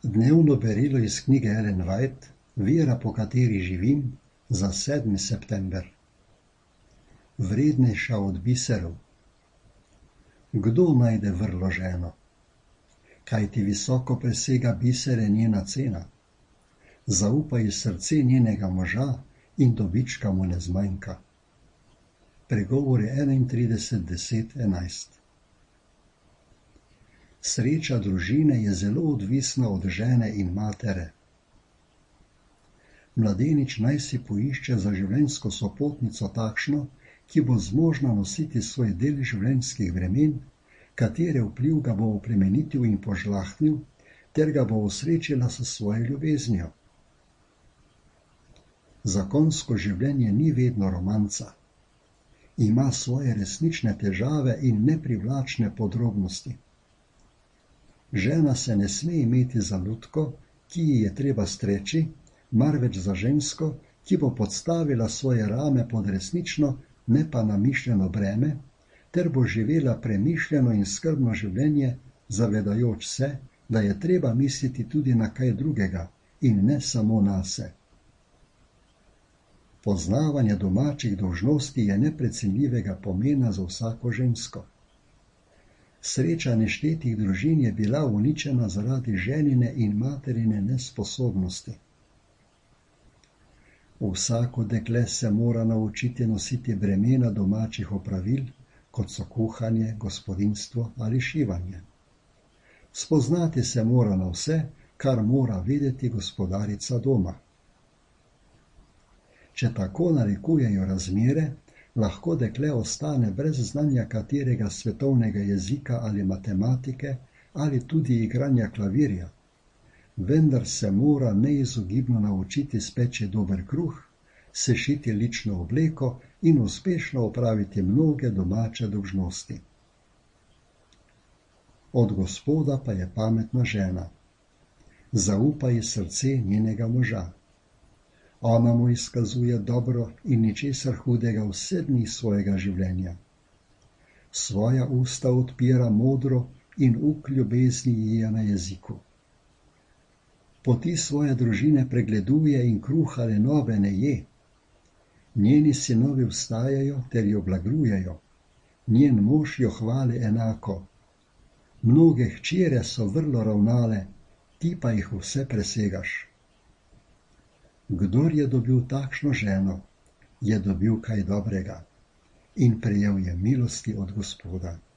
Dnevno berilo iz knjige Ellen White, Vera, po kateri živim, za 7. september. Vrednejša od biserov. Kdo najde vrlo ženo? Kaj ti visoko presega bisere njena cena? Zaupaj srce njenega moža in dobička mu ne zmanjka. Pregovori 31:10-11. Sreča družine je zelo odvisna od žene in matere. Mladenič naj si poišče za življenjsko sopotnico takšno, ki bo zmožna nositi svoj del življenjskih vremen, katere vpliv ga bo oplemenitil in požlahtnil, ter ga bo osrečila s svojo ljubeznijo. Zakonsko življenje ni vedno romanca. Ima svoje resnične težave in neprivlačne podrobnosti. Žena se ne sme imeti za lutko, ki ji je treba streči, marveč za žensko, ki bo podstavila svoje rame pod resnično, ne pa namišljeno breme, ter bo živela premišljeno in skrbno življenje, zavedajoč se, da je treba misliti tudi na kaj drugega in ne samo nase. Poznavanje domačih dolžnosti je neprecenljivega pomena za vsako žensko. Sreča neštetih družin je bila uničena zaradi ženine in materine nesposobnosti. Vsako dekle se mora naučiti nositi bremena domačih opravil, kot so kuhanje, gospodinjstvo ali šivanje. Spoznati se mora na vse, kar mora vedeti gospodarica doma. Če tako narekujejo razmere, lahko dekle ostane brez znanja katerega svetovnega jezika ali matematike ali tudi igranja klavirja, vendar se mora neizogibno naučiti speči dober kruh, sešiti lično obleko in uspešno opraviti mnoge domače dolžnosti. Od Gospoda pa je pametna žena. Zaupaj ji srce njenega moža. Ona mu izkazuje dobro in ničesar hudega vse dni svojega življenja. Svoja usta odpira modro in uk ljubezni ji je na jeziku. Poti svoje družine pregleduje in kruha lenove ne je. Njeni sinovi vstajajo ter jo blagrujejo. Njen mož jo hvali enako. Mnoge hčere so vrlo ravnale, ti pa jih vse presegaš. Kdor je dobil takšno ženo, je dobil kaj dobrega in prejel je milosti od Gospoda.